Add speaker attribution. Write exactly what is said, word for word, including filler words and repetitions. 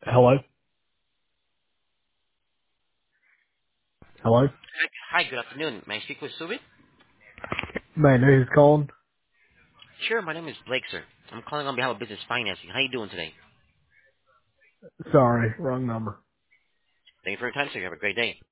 Speaker 1: Hello? Hello?
Speaker 2: Hi, good afternoon. May I speak with Subit?
Speaker 1: Man, who's calling?
Speaker 2: Sure, my name is Blake, sir. I'm calling on behalf of Business Financing. How you doing today?
Speaker 1: Sorry, wrong number.
Speaker 2: Thank you for your time, sir. You have a great day.